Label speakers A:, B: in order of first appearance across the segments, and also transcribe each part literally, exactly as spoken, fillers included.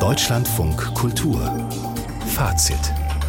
A: Deutschlandfunk Kultur Fazit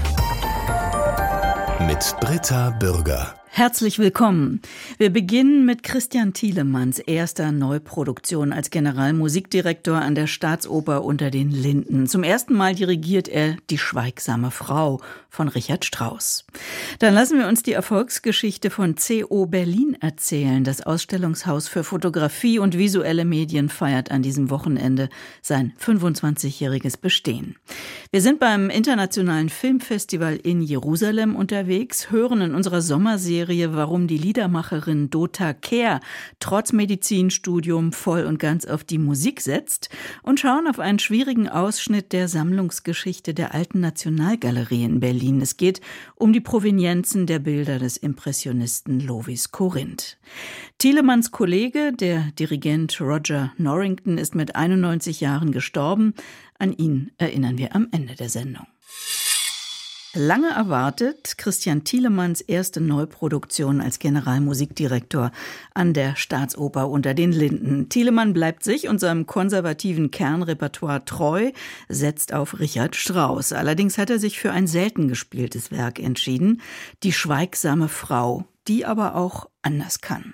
A: mit Britta Bürger.
B: Herzlich willkommen. Wir beginnen mit Christian Thielemanns erster Neuproduktion als Generalmusikdirektor an der Staatsoper unter den Linden. Zum ersten Mal dirigiert er Die schweigsame Frau von Richard Strauss. Dann lassen wir uns die Erfolgsgeschichte von C O Berlin erzählen. Das Ausstellungshaus für Fotografie und visuelle Medien feiert an diesem Wochenende sein fünfundzwanzigjähriges Bestehen. Wir sind beim Internationalen Filmfestival in Jerusalem unterwegs, hören in unserer Sommerserie, warum die Liedermacherin Dota Kehr trotz Medizinstudium voll und ganz auf die Musik setzt und schauen auf einen schwierigen Ausschnitt der Sammlungsgeschichte der Alten Nationalgalerie in Berlin. Es geht um die Provenienzen der Bilder des Impressionisten Lovis Corinth. Thielemanns Kollege, der Dirigent Roger Norrington, ist mit einundneunzig Jahren gestorben. An ihn erinnern wir am Ende der Sendung. Lange erwartet, Christian Thielemanns erste Neuproduktion als Generalmusikdirektor an der Staatsoper unter den Linden. Thielemann bleibt sich und seinem konservativen Kernrepertoire treu, setzt auf Richard Strauss. Allerdings hat er sich für ein selten gespieltes Werk entschieden, Die schweigsame Frau, die aber auch anders kann.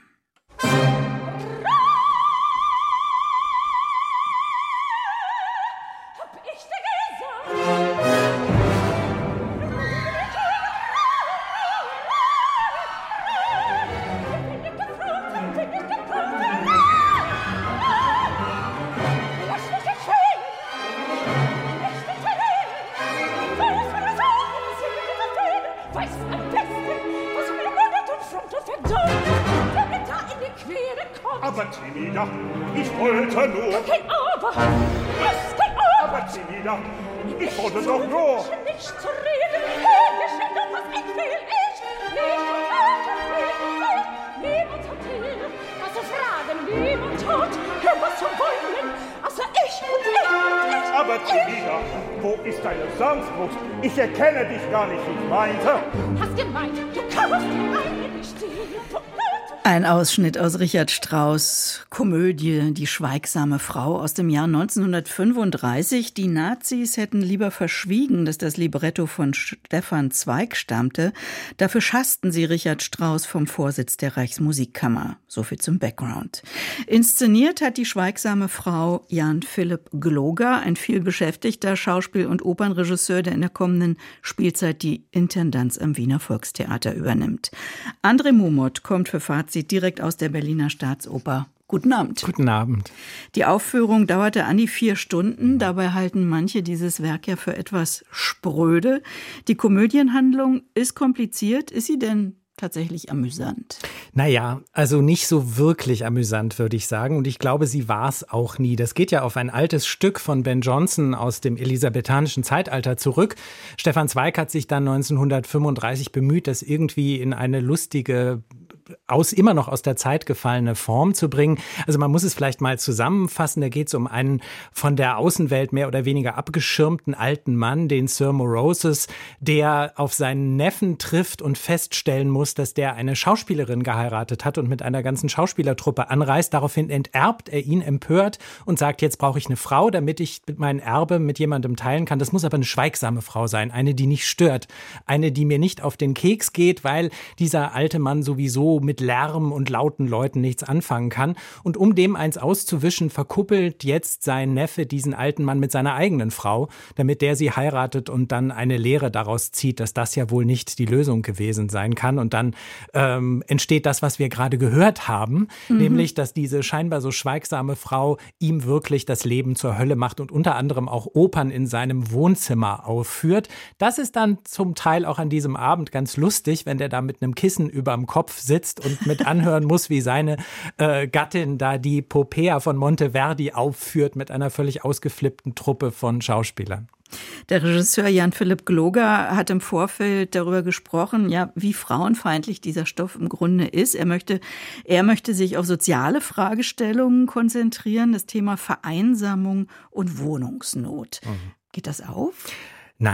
C: Aber Timida, ich wollte nur...
D: Kein Aber! Was kein Aber!
C: Aber Timida, ich wollte doch nur...
D: Nicht zu reden, hergeschickt und was ich will, ich nicht und Vater will, niemand hat hier, was zu fragen, niemand hat hier was zu wollen, außer ich und ich und ich.
C: Aber Timida, wo ist deine Sanftmut? Ich erkenne dich gar nicht, ich meinte...
D: Hast gemeint, du kaufst eine nicht die...
B: Ein Ausschnitt aus Richard Strauss' Komödie Die schweigsame Frau aus dem Jahr neunzehnhundertfünfunddreißig. Die Nazis hätten lieber verschwiegen, dass das Libretto von Stefan Zweig stammte. Dafür schassten sie Richard Strauss vom Vorsitz der Reichsmusikkammer. So viel zum Background. Inszeniert hat Die schweigsame Frau Jan Philipp Gloger, ein vielbeschäftigter Schauspiel- und Opernregisseur, der in der kommenden Spielzeit die Intendanz am Wiener Volkstheater übernimmt. André Momot kommt für Fazit direkt aus der Berliner Staatsoper. Guten Abend.
E: Guten Abend.
B: Die Aufführung dauerte an die vier Stunden. Dabei halten manche dieses Werk ja für etwas spröde. Die Komödienhandlung ist kompliziert. Ist sie denn tatsächlich amüsant?
E: Naja, also nicht so wirklich amüsant, würde ich sagen. Und ich glaube, sie war es auch nie. Das geht ja auf ein altes Stück von Ben Jonson aus dem elisabethanischen Zeitalter zurück. Stefan Zweig hat sich dann neunzehnhundertfünfunddreißig bemüht, das irgendwie in eine lustige, aus immer noch aus der Zeit gefallene Form zu bringen. Also man muss es vielleicht mal zusammenfassen. Da geht es um einen von der Außenwelt mehr oder weniger abgeschirmten alten Mann, den Sir Morosus, der auf seinen Neffen trifft und feststellen muss, dass der eine Schauspielerin geheiratet hat und mit einer ganzen Schauspielertruppe anreist. Daraufhin enterbt er ihn empört und sagt, jetzt brauche ich eine Frau, damit ich mein Erbe mit jemandem teilen kann. Das muss aber eine schweigsame Frau sein, eine, die nicht stört, eine, die mir nicht auf den Keks geht, weil dieser alte Mann sowieso mit Lärm und lauten Leuten nichts anfangen kann. Und um dem eins auszuwischen, verkuppelt jetzt sein Neffe diesen alten Mann mit seiner eigenen Frau, damit der sie heiratet und dann eine Lehre daraus zieht, dass das ja wohl nicht die Lösung gewesen sein kann. Und dann ähm, entsteht das, was wir gerade gehört haben, mhm. nämlich, dass diese scheinbar so schweigsame Frau ihm wirklich das Leben zur Hölle macht und unter anderem auch Opern in seinem Wohnzimmer aufführt. Das ist dann zum Teil auch an diesem Abend ganz lustig, wenn der da mit einem Kissen überm Kopf sitzt und mit anhören muss, wie seine äh, Gattin da die Popea von Monteverdi aufführt mit einer völlig ausgeflippten Truppe von Schauspielern.
B: Der Regisseur Jan Philipp Gloger hat im Vorfeld darüber gesprochen, ja, wie frauenfeindlich dieser Stoff im Grunde ist. Er möchte, er möchte sich auf soziale Fragestellungen konzentrieren, das Thema Vereinsamung und Wohnungsnot. Mhm. Geht das auf?
E: Nein.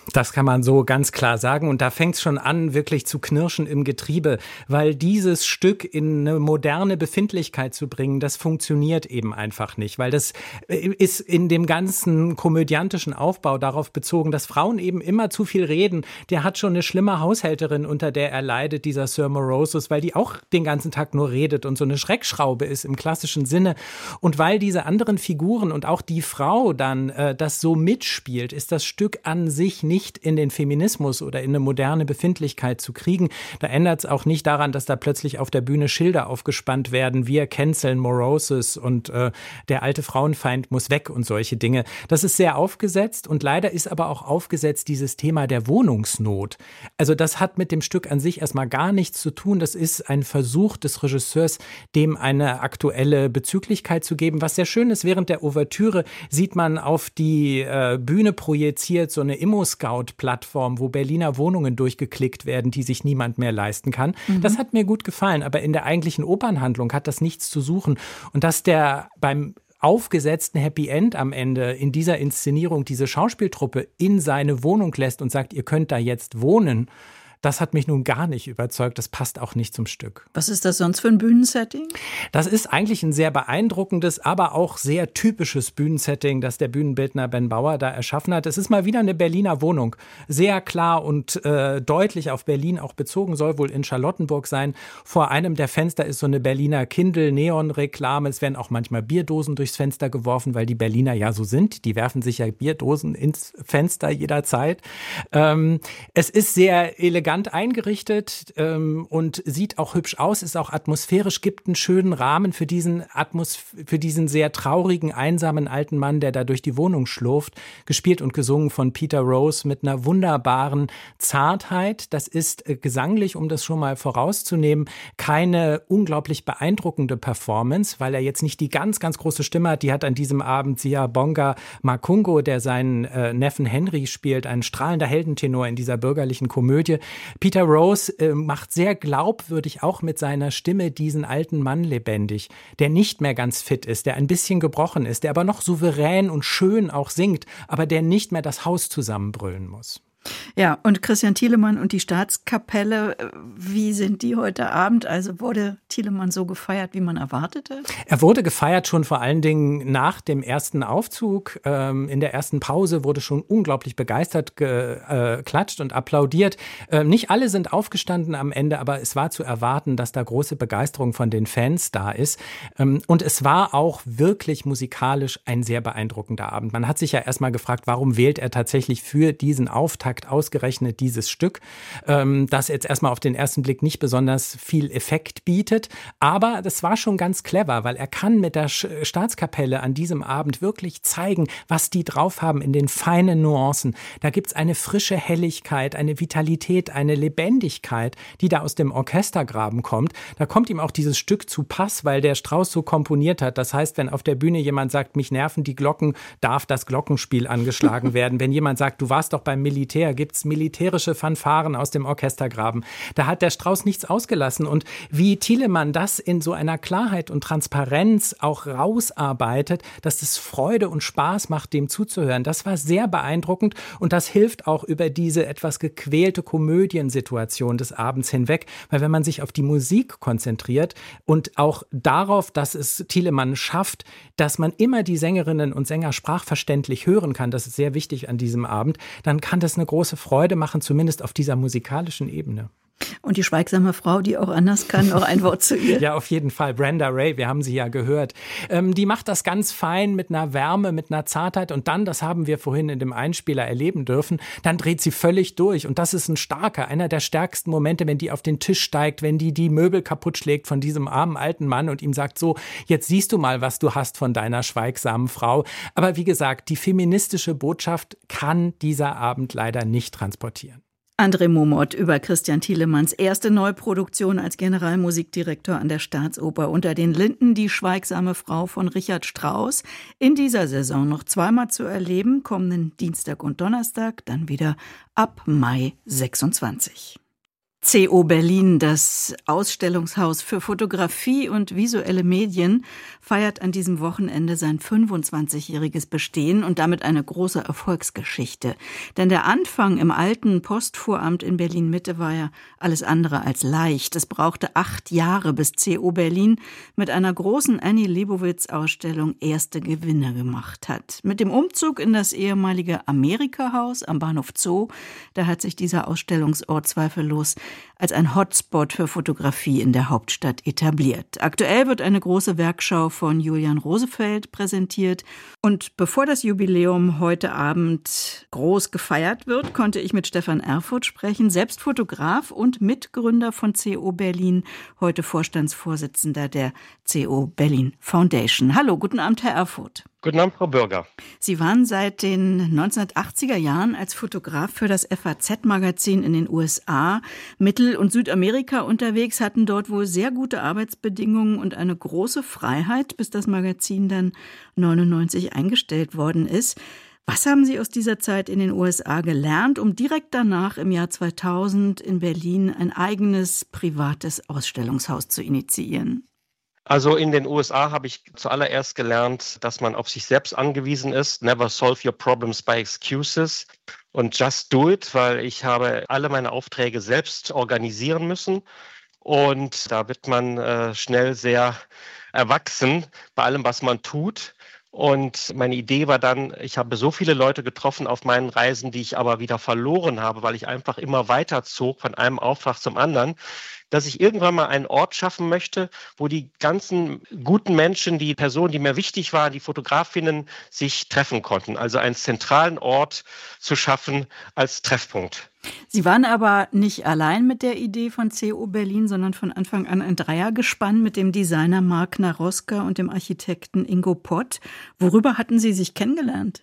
E: Das kann man so ganz klar sagen. Und da fängt es schon an, wirklich zu knirschen im Getriebe, weil dieses Stück in eine moderne Befindlichkeit zu bringen, das funktioniert eben einfach nicht, weil das ist in dem ganzen komödiantischen Aufbau darauf bezogen, dass Frauen eben immer zu viel reden. Der hat schon eine schlimme Haushälterin, unter der er leidet, dieser Sir Morosus, weil die auch den ganzen Tag nur redet und so eine Schreckschraube ist im klassischen Sinne. Und weil diese anderen Figuren und auch die Frau dann äh, das so mitspielt, ist das Stück an sich nicht nicht in den Feminismus oder in eine moderne Befindlichkeit zu kriegen. Da ändert es auch nicht daran, dass da plötzlich auf der Bühne Schilder aufgespannt werden. Wir canceln Morosus und äh, der alte Frauenfeind muss weg und solche Dinge. Das ist sehr aufgesetzt und leider ist aber auch aufgesetzt dieses Thema der Wohnungsnot. Also das hat mit dem Stück an sich erstmal gar nichts zu tun. Das ist ein Versuch des Regisseurs, dem eine aktuelle Bezüglichkeit zu geben. Was sehr schön ist, während der Ouvertüre sieht man auf die äh, Bühne projiziert so eine Immo-Scout-Plattform, wo Berliner Wohnungen durchgeklickt werden, die sich niemand mehr leisten kann. Mhm. Das hat mir gut gefallen, aber in der eigentlichen Opernhandlung hat das nichts zu suchen. Und dass der beim aufgesetzten Happy End am Ende in dieser Inszenierung diese Schauspieltruppe in seine Wohnung lässt und sagt, ihr könnt da jetzt wohnen, das hat mich nun gar nicht überzeugt. Das passt auch nicht zum Stück.
B: Was ist das sonst für ein Bühnensetting?
E: Das ist eigentlich ein sehr beeindruckendes, aber auch sehr typisches Bühnensetting, das der Bühnenbildner Ben Bauer da erschaffen hat. Es ist mal wieder eine Berliner Wohnung. Sehr klar und äh, deutlich auf Berlin auch bezogen, soll wohl in Charlottenburg sein. Vor einem der Fenster ist so eine Berliner Kindle-Neon-Reklame. Es werden auch manchmal Bierdosen durchs Fenster geworfen, weil die Berliner ja so sind. Die werfen sich ja Bierdosen ins Fenster jederzeit. Ähm, es ist sehr elegant eingerichtet ähm, und sieht auch hübsch aus, ist auch atmosphärisch, gibt einen schönen Rahmen für diesen Atmos- für diesen sehr traurigen, einsamen alten Mann, der da durch die Wohnung schlurft, gespielt und gesungen von Peter Rose mit einer wunderbaren Zartheit. Das ist äh, gesanglich, um das schon mal vorauszunehmen, keine unglaublich beeindruckende Performance, weil er jetzt nicht die ganz, ganz große Stimme hat. Die hat an diesem Abend Siyabonga Makungo, der seinen äh, Neffen Henry spielt, ein strahlender Heldentenor in dieser bürgerlichen Komödie. Peter Rose äh, macht sehr glaubwürdig auch mit seiner Stimme diesen alten Mann lebendig, der nicht mehr ganz fit ist, der ein bisschen gebrochen ist, der aber noch souverän und schön auch singt, aber der nicht mehr das Haus zusammenbrüllen muss.
B: Ja, und Christian Thielemann und die Staatskapelle, wie sind die heute Abend? Also wurde Thielemann so gefeiert, wie man erwartete?
E: Er wurde gefeiert schon vor allen Dingen nach dem ersten Aufzug. Ähm, in der ersten Pause wurde schon unglaublich begeistert geklatscht und applaudiert. Ähm, nicht alle sind aufgestanden am Ende, aber es war zu erwarten, dass da große Begeisterung von den Fans da ist. Ähm, und es war auch wirklich musikalisch ein sehr beeindruckender Abend. Man hat sich ja erstmal gefragt, warum wählt er tatsächlich für diesen Auftakt ausgerechnet dieses Stück, ähm, das jetzt erstmal auf den ersten Blick nicht besonders viel Effekt bietet. Aber das war schon ganz clever, weil er kann mit der Staatskapelle an diesem Abend wirklich zeigen, was die drauf haben in den feinen Nuancen. Da gibt's eine frische Helligkeit, eine Vitalität, eine Lebendigkeit, die da aus dem Orchestergraben kommt. Da kommt ihm auch dieses Stück zu Pass, weil der Strauss so komponiert hat. Das heißt, wenn auf der Bühne jemand sagt, mich nerven die Glocken, darf das Glockenspiel angeschlagen werden. Wenn jemand sagt, du warst doch beim Militär, gibt's militärische Fanfaren aus dem Orchestergraben. Da hat der Strauss nichts ausgelassen. Und wie Thielemann das in so einer Klarheit und Transparenz auch rausarbeitet, dass es Freude und Spaß macht, dem zuzuhören, das war sehr beeindruckend. Und das hilft auch über diese etwas gequälte Komödiensituation des Abends hinweg. Weil wenn man sich auf die Musik konzentriert und auch darauf, dass es Thielemann schafft, dass man immer die Sängerinnen und Sänger sprachverständlich hören kann, das ist sehr wichtig an diesem Abend, dann kann das eine große Freude machen, zumindest auf dieser musikalischen Ebene.
B: Und die schweigsame Frau, die auch anders kann, noch ein Wort zu ihr.
E: Ja, auf jeden Fall. Brenda Ray, wir haben sie ja gehört. Ähm, die macht das ganz fein mit einer Wärme, mit einer Zartheit und dann, das haben wir vorhin in dem Einspieler erleben dürfen, dann dreht sie völlig durch und das ist ein starker, einer der stärksten Momente, wenn die auf den Tisch steigt, wenn die die Möbel kaputt schlägt von diesem armen alten Mann und ihm sagt so, jetzt siehst du mal, was du hast von deiner schweigsamen Frau. Aber wie gesagt, die feministische Botschaft kann dieser Abend leider nicht transportieren.
B: André Momot über Christian Thielemanns erste Neuproduktion als Generalmusikdirektor an der Staatsoper Unter den Linden, die schweigsame Frau von Richard Strauss. In dieser Saison noch zweimal zu erleben, kommenden Dienstag und Donnerstag, dann wieder ab Mai sechsundzwanzig. C O Berlin, das Ausstellungshaus für Fotografie und visuelle Medien, feiert an diesem Wochenende sein fünfundzwanzigjähriges Bestehen und damit eine große Erfolgsgeschichte. Denn der Anfang im alten Postfuhramt in Berlin-Mitte war ja alles andere als leicht. Es brauchte acht Jahre, bis C O Berlin mit einer großen Annie Leibovitz-Ausstellung erste Gewinne gemacht hat. Mit dem Umzug in das ehemalige Amerika-Haus am Bahnhof Zoo, da hat sich dieser Ausstellungsort zweifellos als ein Hotspot für Fotografie in der Hauptstadt etabliert. Aktuell wird eine große Werkschau von Julian Rosefeld präsentiert. Und bevor das Jubiläum heute Abend groß gefeiert wird, konnte ich mit Stefan Erfurth sprechen, selbst Fotograf und Mitgründer von C O Berlin, heute Vorstandsvorsitzender der C O Berlin Foundation. Hallo, guten Abend, Herr Erfurth.
F: Guten Abend, Frau Bürger.
B: Sie waren seit den neunzehnhundertachtziger Jahren als Fotograf für das F A Z-Magazin in den U S A, Mittel- und Südamerika unterwegs, hatten dort wohl sehr gute Arbeitsbedingungen und eine große Freiheit, bis das Magazin dann neunundneunzig eingestellt worden ist. Was haben Sie aus dieser Zeit in den U S A gelernt, um direkt danach im Jahr zweitausend in Berlin ein eigenes privates Ausstellungshaus zu initiieren?
F: Also in den U S A habe ich zuallererst gelernt, dass man auf sich selbst angewiesen ist. Never solve your problems by excuses und just do it, weil ich habe alle meine Aufträge selbst organisieren müssen. Und da wird man äh, schnell sehr erwachsen bei allem, was man tut. Und meine Idee war dann, ich habe so viele Leute getroffen auf meinen Reisen, die ich aber wieder verloren habe, weil ich einfach immer weiter zog von einem Auftrag zum anderen, dass ich irgendwann mal einen Ort schaffen möchte, wo die ganzen guten Menschen, die Personen, die mir wichtig waren, die Fotografinnen, sich treffen konnten. Also einen zentralen Ort zu schaffen als Treffpunkt.
B: Sie waren aber nicht allein mit der Idee von C O Berlin, sondern von Anfang an ein Dreiergespann mit dem Designer Mark Naroska und dem Architekten Ingo Pott. Worüber hatten Sie sich kennengelernt?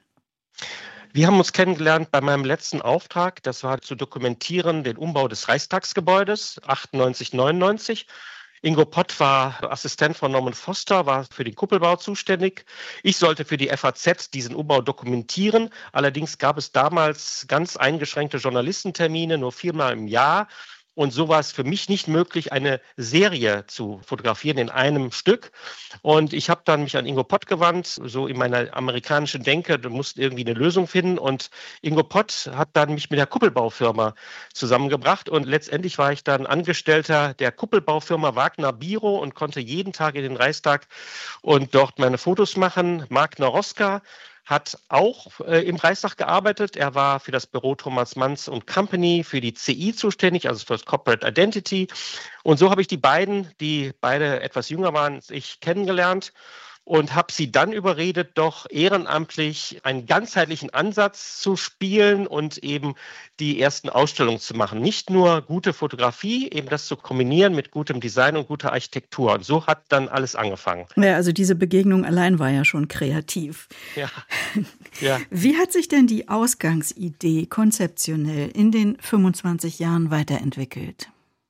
F: Wir haben uns kennengelernt bei meinem letzten Auftrag. Das war zu dokumentieren den Umbau des Reichstagsgebäudes achtundneunzig, neunundneunzig. Ingo Pott war Assistent von Norman Foster, war für den Kuppelbau zuständig. Ich sollte für die F A Z diesen Umbau dokumentieren. Allerdings gab es damals ganz eingeschränkte Journalistentermine, nur viermal im Jahr. Und so war es für mich nicht möglich, eine Serie zu fotografieren in einem Stück. Und ich habe dann mich an Ingo Pott gewandt, so in meiner amerikanischen Denke, du musst irgendwie eine Lösung finden. Und Ingo Pott hat dann mich mit der Kuppelbaufirma zusammengebracht. Und letztendlich war ich dann Angestellter der Kuppelbaufirma Wagner Biro und konnte jeden Tag in den Reichstag und dort meine Fotos machen. Mark Naroska hat auch äh, im Reichstag gearbeitet. Er war für das Büro Thomas Manns und Company, für die C I zuständig, also für das Corporate Identity. Und so habe ich die beiden, die beide etwas jünger waren als ich, kennengelernt und habe sie dann überredet, doch ehrenamtlich einen ganzheitlichen Ansatz zu spielen und eben die ersten Ausstellungen zu machen. Nicht nur gute Fotografie, eben das zu kombinieren mit gutem Design und guter Architektur. Und so hat dann alles angefangen.
B: Ja, also diese Begegnung allein war ja schon kreativ.
F: Ja. Ja.
B: Wie hat sich denn die Ausgangsidee konzeptionell in den fünfundzwanzig Jahren weiterentwickelt?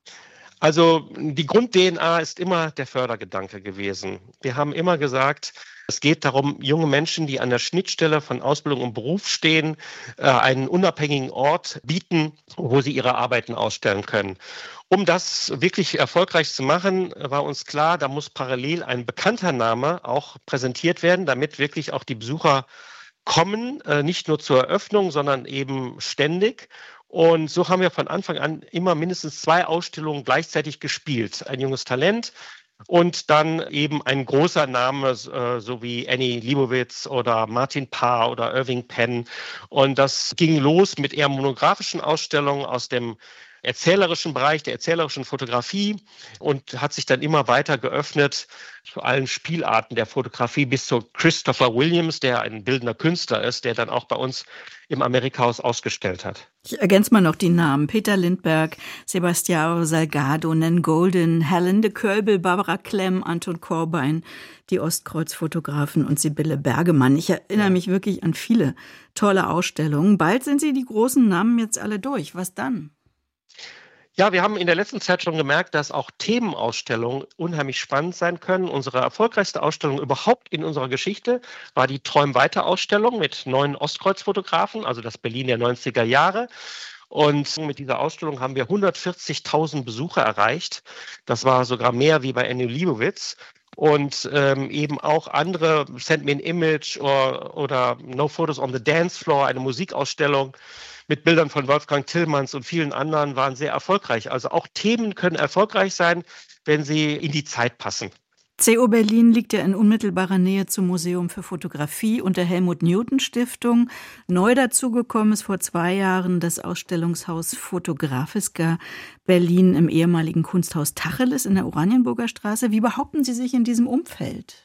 F: Also die Grund-D N A ist immer der Fördergedanke gewesen. Wir haben immer gesagt, es geht darum, junge Menschen, die an der Schnittstelle von Ausbildung und Beruf stehen, einen unabhängigen Ort bieten, wo sie ihre Arbeiten ausstellen können. Um das wirklich erfolgreich zu machen, war uns klar, da muss parallel ein bekannter Name auch präsentiert werden, damit wirklich auch die Besucher kommen, nicht nur zur Eröffnung, sondern eben ständig. Und so haben wir von Anfang an immer mindestens zwei Ausstellungen gleichzeitig gespielt. Ein junges Talent und dann eben ein großer Name, äh, so wie Annie Leibovitz oder Martin Parr oder Irving Penn. Und das ging los mit eher monografischen Ausstellungen aus dem erzählerischen Bereich, der erzählerischen Fotografie und hat sich dann immer weiter geöffnet zu allen Spielarten der Fotografie bis zu Christopher Williams, der ein bildender Künstler ist, der dann auch bei uns im Amerika-Haus ausgestellt hat.
B: Ich ergänze mal noch die Namen. Peter Lindbergh, Sebastião Salgado, Nan Golden, Helen de Köbel, Barbara Klemm, Anton Korbein, die Ostkreuz-Fotografen und Sibylle Bergemann. Ich erinnere mich wirklich an viele tolle Ausstellungen. Bald sind Sie die großen Namen jetzt alle durch. Was dann?
F: Ja, wir haben in der letzten Zeit schon gemerkt, dass auch Themenausstellungen unheimlich spannend sein können. Unsere erfolgreichste Ausstellung überhaupt in unserer Geschichte war die Träum-Weiter-Ausstellung mit neun Ostkreuz-Fotografen, also das Berlin der neunziger Jahre. Und mit dieser Ausstellung haben wir hundertvierzigtausend Besucher erreicht. Das war sogar mehr wie bei Annie Leibovitz. Und ähm, eben auch andere, Send Me an Image oder, oder No Photos on the Dance Floor, eine Musikausstellung mit Bildern von Wolfgang Tillmans und vielen anderen, waren sehr erfolgreich. Also auch Themen können erfolgreich sein, wenn sie in die Zeit passen.
B: C O Berlin liegt ja in unmittelbarer Nähe zum Museum für Fotografie und der Helmut-Newton-Stiftung. Neu dazugekommen ist vor zwei Jahren das Ausstellungshaus Fotografiska Berlin im ehemaligen Kunsthaus Tacheles in der Oranienburger Straße. Wie behaupten Sie sich in diesem Umfeld?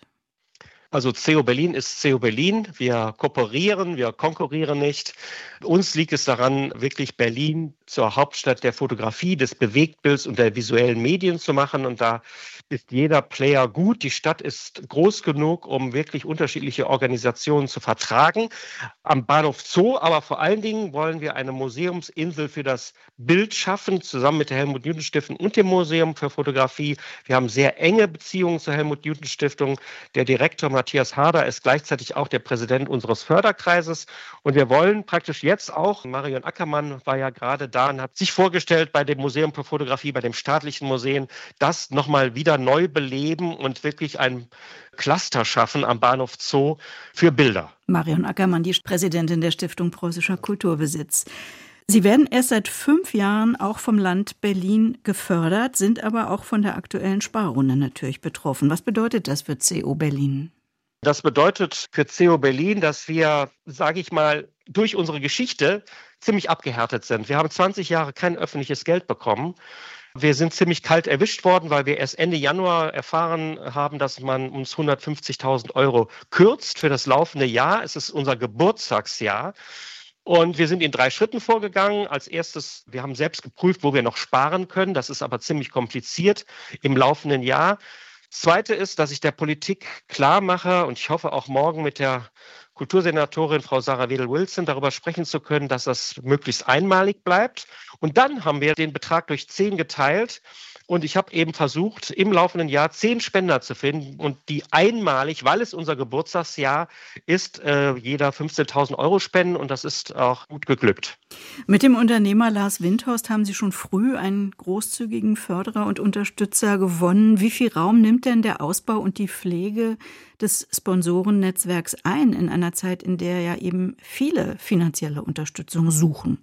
F: Also C O Berlin ist C O Berlin. Wir kooperieren, wir konkurrieren nicht. Uns liegt es daran, wirklich Berlin zur Hauptstadt der Fotografie, des Bewegtbilds und der visuellen Medien zu machen. Und da ist jeder Player gut. Die Stadt ist groß genug, um wirklich unterschiedliche Organisationen zu vertragen. Am Bahnhof Zoo, aber vor allen Dingen wollen wir eine Museumsinsel für das Bild schaffen, zusammen mit der Helmut-Newton-Stiftung und dem Museum für Fotografie. Wir haben sehr enge Beziehungen zur Helmut-Newton-Stiftung. Der Direktor Matthias Harder ist gleichzeitig auch der Präsident unseres Förderkreises. Und wir wollen praktisch jetzt auch, Marion Ackermann war ja gerade da und hat sich vorgestellt bei dem Museum für Fotografie, bei dem staatlichen Museen, das nochmal wieder neu beleben und wirklich ein Cluster schaffen am Bahnhof Zoo für Bilder.
B: Marion Ackermann, die Präsidentin der Stiftung Preußischer Kulturbesitz. Sie werden erst seit fünf Jahren auch vom Land Berlin gefördert, sind aber auch von der aktuellen Sparrunde natürlich betroffen. Was bedeutet das für C O Berlin?
F: Das bedeutet für C O Berlin, dass wir, sage ich mal, durch unsere Geschichte ziemlich abgehärtet sind. Wir haben zwanzig Jahre kein öffentliches Geld bekommen. Wir sind ziemlich kalt erwischt worden, weil wir erst Ende Januar erfahren haben, dass man uns hundertfünfzigtausend Euro kürzt für das laufende Jahr. Es ist unser Geburtstagsjahr. Und wir sind in drei Schritten vorgegangen. Als erstes, wir haben selbst geprüft, wo wir noch sparen können. Das ist aber ziemlich kompliziert im laufenden Jahr. Das Zweite ist, dass ich der Politik klar mache, und ich hoffe auch morgen mit der Kultursenatorin Frau Sarah Wedel-Wilson darüber sprechen zu können, dass das möglichst einmalig bleibt. Und dann haben wir den Betrag durch zehn geteilt. Und ich habe eben versucht, im laufenden Jahr zehn Spender zu finden und die einmalig, weil es unser Geburtstagsjahr ist, äh, jeder fünfzehntausend Euro spenden. Und das ist auch gut geglückt.
B: Mit dem Unternehmer Lars Windhorst haben Sie schon früh einen großzügigen Förderer und Unterstützer gewonnen. Wie viel Raum nimmt denn der Ausbau und die Pflege des Sponsorennetzwerks ein in einer Zeit, in der ja eben viele finanzielle Unterstützung suchen?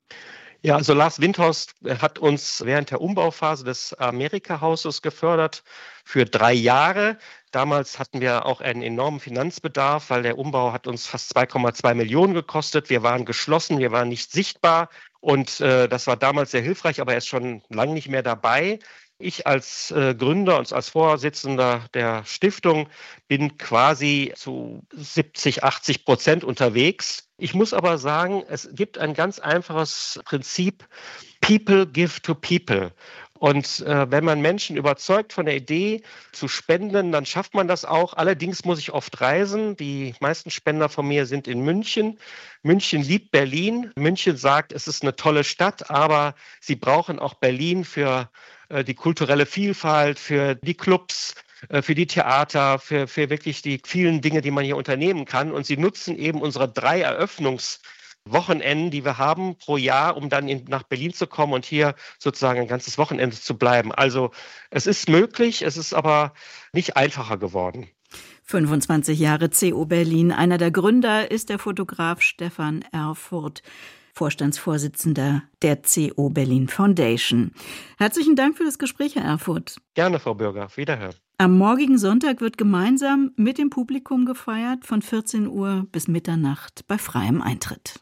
F: Ja, also Lars Windhorst hat uns während der Umbauphase des Amerika-Hauses gefördert für drei Jahre. Damals hatten wir auch einen enormen Finanzbedarf, weil der Umbau hat uns fast zwei Komma zwei Millionen gekostet. Wir waren geschlossen, wir waren nicht sichtbar und äh, das war damals sehr hilfreich, aber er ist schon lange nicht mehr dabei. Ich als äh, Gründer und als Vorsitzender der Stiftung bin quasi zu siebzig, achtzig Prozent unterwegs. Ich muss aber sagen, es gibt ein ganz einfaches Prinzip, People give to people. Und äh, wenn man Menschen überzeugt von der Idee zu spenden, dann schafft man das auch. Allerdings muss ich oft reisen. Die meisten Spender von mir sind in München. München liebt Berlin. München sagt, es ist eine tolle Stadt, aber sie brauchen auch Berlin für äh, die kulturelle Vielfalt, für die Clubs, äh, für die Theater, für, für wirklich die vielen Dinge, die man hier unternehmen kann. Und sie nutzen eben unsere drei Eröffnungs- Wochenenden, die wir haben pro Jahr, um dann in, nach Berlin zu kommen und hier sozusagen ein ganzes Wochenende zu bleiben. Also es ist möglich, es ist aber nicht einfacher geworden.
B: fünfundzwanzig Jahre C O Berlin. Einer der Gründer ist der Fotograf Stefan Erfurth, Vorstandsvorsitzender der C O Berlin Foundation. Herzlichen Dank für das Gespräch, Herr Erfurth.
F: Gerne, Frau Bürger. Wiederhören.
B: Am morgigen Sonntag wird gemeinsam mit dem Publikum gefeiert, von vierzehn Uhr bis Mitternacht bei freiem Eintritt.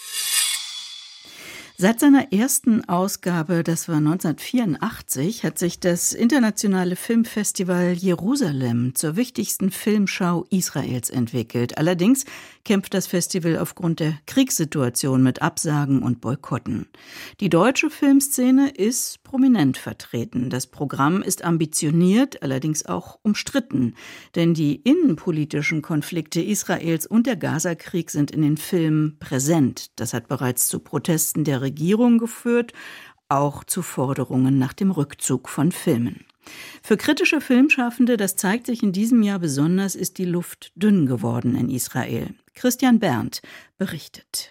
B: Seit seiner ersten Ausgabe, das war neunzehnhundertvierundachtzig, hat sich das internationale Filmfestival Jerusalem zur wichtigsten Filmschau Israels entwickelt. Allerdings kämpft das Festival aufgrund der Kriegssituation mit Absagen und Boykotten. Die deutsche Filmszene ist prominent vertreten. Das Programm ist ambitioniert, allerdings auch umstritten. Denn die innenpolitischen Konflikte Israels und der Gazakrieg sind in den Filmen präsent. Das hat bereits zu Protesten der Regierung geführt, auch zu Forderungen nach dem Rückzug von Filmen. Für kritische Filmschaffende, das zeigt sich in diesem Jahr besonders, ist die Luft dünn geworden in Israel. Christian Berndt berichtet.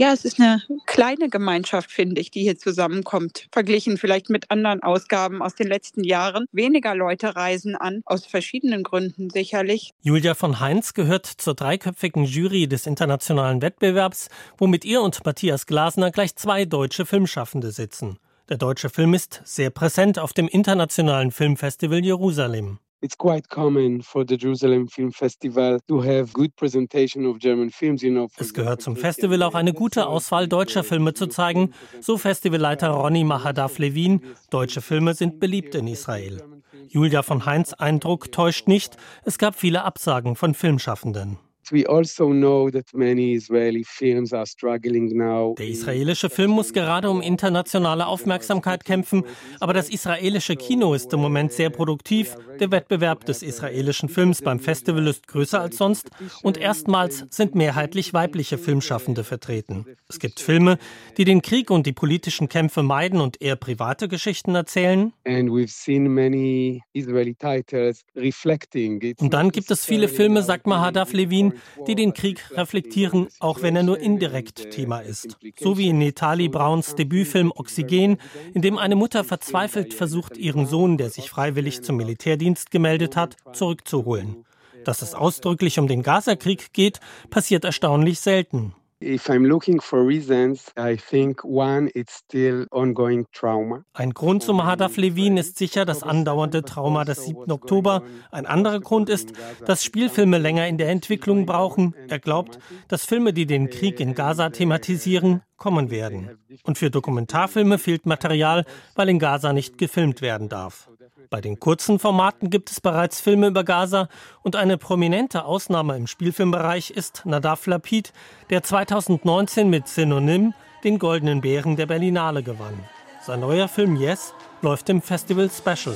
G: Ja, es ist eine kleine Gemeinschaft, finde ich, die hier zusammenkommt. Verglichen vielleicht mit anderen Ausgaben aus den letzten Jahren. Weniger Leute reisen an, aus verschiedenen Gründen sicherlich.
H: Julia von Heinz gehört zur dreiköpfigen Jury des internationalen Wettbewerbs, wo mit ihr und Matthias Glasner gleich zwei deutsche Filmschaffende sitzen. Der deutsche Film ist sehr präsent auf dem Internationalen Filmfestival Jerusalem.
I: It's quite common for the Jerusalem Film Festival to have good presentation of German films, you know.
H: Es gehört zum Festival auch eine gute Auswahl deutscher Filme zu zeigen, so Festivalleiter Ronny Mahadav-Levin. Deutsche Filme sind beliebt in Israel. Julia von Heinz' Eindruck täuscht nicht, es gab viele Absagen von Filmschaffenden.
I: We also know that many Israeli films are struggling now.
H: Der israelische Film muss gerade um internationale Aufmerksamkeit kämpfen, aber das israelische Kino ist im Moment sehr produktiv. Der Wettbewerb des israelischen Films beim Festival ist größer als sonst und erstmals sind mehrheitlich weibliche Filmschaffende vertreten. Es gibt Filme, die den Krieg und die politischen Kämpfe meiden und eher private Geschichten erzählen.
I: And we've seen many Israeli titles reflecting.
H: Und dann gibt es viele Filme, sagt Mahadav-Levin, die den Krieg reflektieren, auch wenn er nur indirekt Thema ist. So wie in Netali Brauns Debütfilm Oxygen, in dem eine Mutter verzweifelt versucht, ihren Sohn, der sich freiwillig zum Militärdienst gemeldet hat, zurückzuholen. Dass es ausdrücklich um den Gazakrieg geht, passiert erstaunlich selten.
I: If I'm looking for reasons, I think one, it's still ongoing trauma.
H: Ein Grund, so Mahadav-Levin, ist sicher das andauernde Trauma des siebten Oktober. Ein anderer Grund ist, dass Spielfilme länger in der Entwicklung brauchen. Er glaubt, dass Filme, die den Krieg in Gaza thematisieren, kommen werden. Und für Dokumentarfilme fehlt Material, weil in Gaza nicht gefilmt werden darf. Bei den kurzen Formaten gibt es bereits Filme über Gaza und eine prominente Ausnahme im Spielfilmbereich ist Nadav Lapid, der zweitausendneunzehn mit Synonym den Goldenen Bären der Berlinale gewann. Sein neuer Film Yes läuft im Festival Special.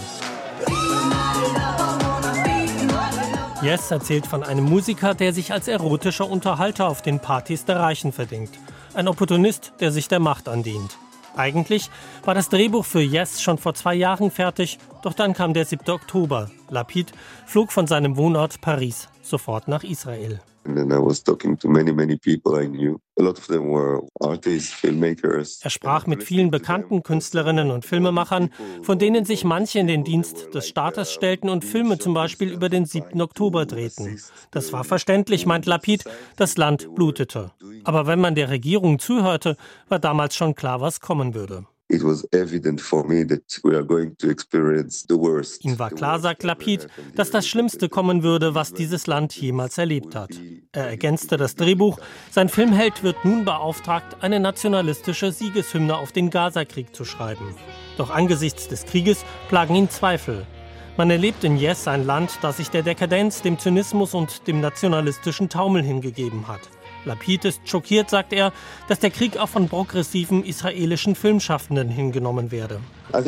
H: Yes erzählt von einem Musiker, der sich als erotischer Unterhalter auf den Partys der Reichen verdingt. Ein Opportunist, der sich der Macht andient. Eigentlich war das Drehbuch für Yes schon vor zwei Jahren fertig, doch dann kam der siebte Oktober. Lapid flog von seinem Wohnort Paris sofort nach Israel. Er sprach mit vielen bekannten Künstlerinnen und Filmemachern, von denen sich manche in den Dienst des Staates stellten und Filme zum Beispiel über den siebten Oktober drehten. Das war verständlich, meint Lapid, das Land blutete. Aber wenn man der Regierung zuhörte, war damals schon klar, was kommen würde.
J: It was evident for me that we are going to experience the worst.
H: Ihm war klar, sagt Lapid, dass das Schlimmste kommen würde, was dieses Land jemals erlebt hat. Er ergänzte das Drehbuch. Sein Filmheld wird nun beauftragt, eine nationalistische Siegeshymne auf den Gazakrieg zu schreiben. Doch angesichts des Krieges plagen ihn Zweifel. Man erlebt in Yes ein Land, das sich der Dekadenz, dem Zynismus und dem nationalistischen Taumel hingegeben hat. Lapid ist schockiert, sagt er, dass der Krieg auch von progressiven israelischen Filmschaffenden hingenommen werde.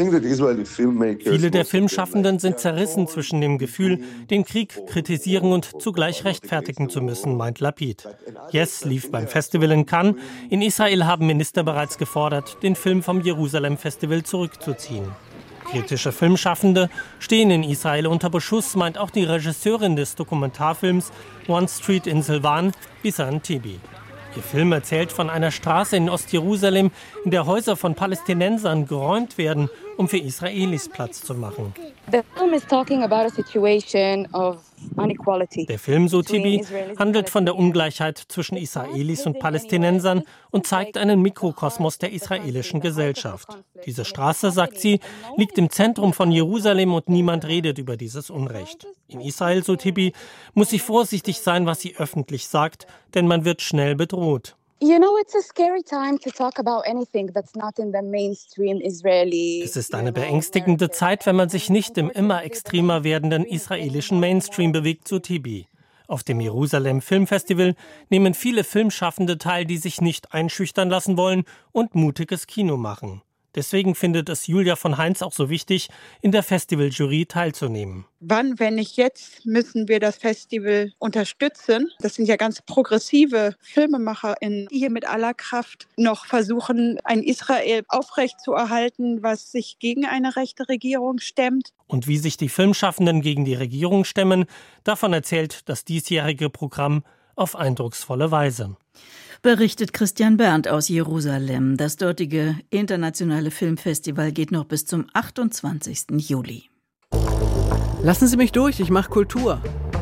H: Viele der Filmschaffenden sind zerrissen zwischen dem Gefühl, den Krieg kritisieren und zugleich rechtfertigen zu müssen, meint Lapid. Yes lief beim Festival in Cannes. In Israel haben Minister bereits gefordert, den Film vom Jerusalem Festival zurückzuziehen. Kritische Filmschaffende stehen in Israel unter Beschuss, meint auch die Regisseurin des Dokumentarfilms One Street in Silvan, Bisan Tibi. Ihr Film erzählt von einer Straße in Ostjerusalem, in der Häuser von Palästinensern geräumt werden, um für Israelis Platz zu machen.
K: The film is talking about a situation of inequality.
H: Der Film, so Tibi, handelt von der Ungleichheit zwischen Israelis und Palästinensern und zeigt einen Mikrokosmos der israelischen Gesellschaft. Diese Straße, sagt sie, liegt im Zentrum von Jerusalem und niemand redet über dieses Unrecht. In Israel, so Tibi, muss sie vorsichtig sein, was sie öffentlich sagt, denn man wird schnell bedroht.
K: You know, it's a scary time to talk about anything that's not in the mainstream Israeli.
H: Es ist eine beängstigende Zeit, wenn man sich nicht im immer extremer werdenden israelischen Mainstream bewegt, so Tibi. Auf dem Jerusalem Filmfestival nehmen viele Filmschaffende teil, die sich nicht einschüchtern lassen wollen und mutiges Kino machen. Deswegen findet es Julia von Heinz auch so wichtig, in der Festivaljury teilzunehmen.
G: Wann, wenn nicht jetzt, müssen wir das Festival unterstützen. Das sind ja ganz progressive FilmemacherInnen, die hier mit aller Kraft noch versuchen, ein Israel aufrechtzuerhalten, was sich gegen eine rechte Regierung stemmt.
H: Und wie sich die Filmschaffenden gegen die Regierung stemmen, davon erzählt das diesjährige Programm auf eindrucksvolle Weise.
B: Berichtet Christian Berndt aus Jerusalem. Das dortige internationale Filmfestival geht noch bis zum achtundzwanzigsten Juli.
L: Lassen Sie mich durch, ich mache Kultur.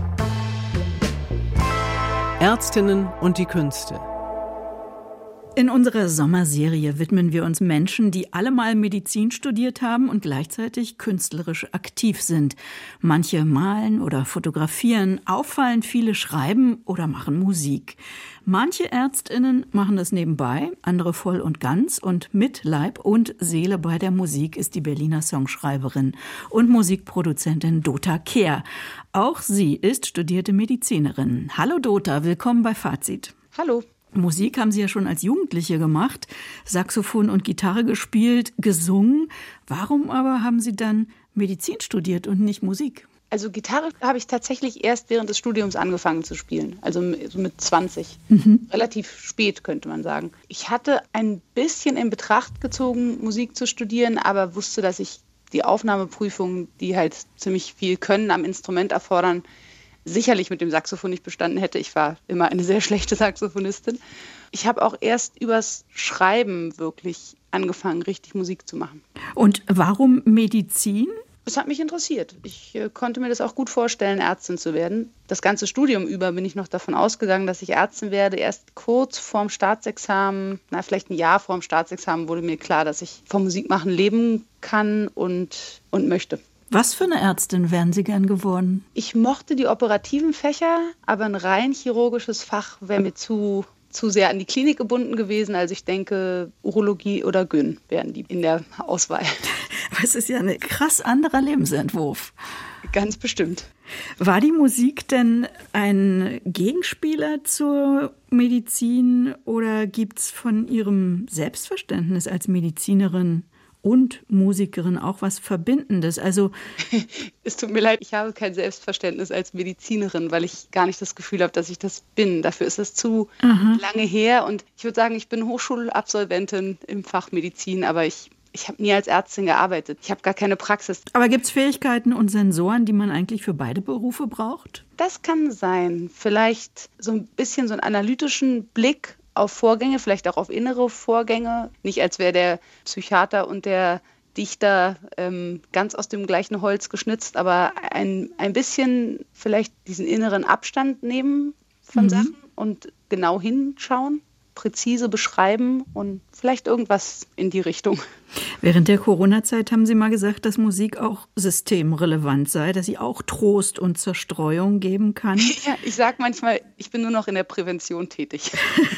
L: Ärztinnen und die Künste.
B: In unserer Sommerserie widmen wir uns Menschen, die alle mal Medizin studiert haben und gleichzeitig künstlerisch aktiv sind. Manche malen oder fotografieren, auffallend viele schreiben oder machen Musik. Manche ÄrztInnen machen das nebenbei, andere voll und ganz, und mit Leib und Seele bei der Musik ist die Berliner Songschreiberin und Musikproduzentin Dota Kehr. Auch sie ist studierte Medizinerin. Hallo Dota, willkommen bei Fazit.
M: Hallo.
B: Musik haben Sie ja schon als Jugendliche gemacht, Saxophon und Gitarre gespielt, gesungen. Warum aber haben Sie dann Medizin studiert und nicht Musik?
M: Also Gitarre habe ich tatsächlich erst während des Studiums angefangen zu spielen, also mit zwanzig.
B: Mhm.
M: Relativ spät, könnte man sagen. Ich hatte ein bisschen in Betracht gezogen, Musik zu studieren, aber wusste, dass ich die Aufnahmeprüfungen, die halt ziemlich viel Können am Instrument erfordern, sicherlich mit dem Saxophon nicht bestanden hätte. Ich war immer eine sehr schlechte Saxophonistin. Ich habe auch erst übers Schreiben wirklich angefangen, richtig Musik zu machen.
B: Und warum Medizin?
M: Es hat mich interessiert. Ich äh, konnte mir das auch gut vorstellen, Ärztin zu werden. Das ganze Studium über bin ich noch davon ausgegangen, dass ich Ärztin werde. Erst kurz vorm Staatsexamen, na vielleicht ein Jahr vorm Staatsexamen, wurde mir klar, dass ich vom Musikmachen leben kann und, und möchte.
B: Was für eine Ärztin wären Sie gern geworden?
M: Ich mochte die operativen Fächer, aber ein rein chirurgisches Fach wäre mir zu, zu sehr an die Klinik gebunden gewesen. Also ich denke, Urologie oder Gyn wären die in der Auswahl.
B: Aber es ist ja ein krass anderer Lebensentwurf.
M: Ganz bestimmt.
B: War die Musik denn ein Gegenspieler zur Medizin oder gibt es von Ihrem Selbstverständnis als Medizinerin und Musikerin auch was Verbindendes? Also
M: es tut mir leid, ich habe kein Selbstverständnis als Medizinerin, weil ich gar nicht das Gefühl habe, dass ich das bin. Dafür ist es zu Aha. lange her. Und ich würde sagen, ich bin Hochschulabsolventin im Fach Medizin, aber ich, ich habe nie als Ärztin gearbeitet. Ich habe gar keine Praxis.
B: Aber gibt es Fähigkeiten und Sensoren, die man eigentlich für beide Berufe braucht?
M: Das kann sein. Vielleicht so ein bisschen so einen analytischen Blick auf Vorgänge, vielleicht auch auf innere Vorgänge. Nicht, als wäre der Psychiater und der Dichter ähm, ganz aus dem gleichen Holz geschnitzt, aber ein, ein bisschen vielleicht diesen inneren Abstand nehmen von mhm. Sachen und genau hinschauen, präzise beschreiben und vielleicht irgendwas in die Richtung.
B: Während der Corona-Zeit haben Sie mal gesagt, dass Musik auch systemrelevant sei, dass sie auch Trost und Zerstreuung geben kann.
M: Ja, ich sage manchmal, ich bin nur noch in der Prävention tätig.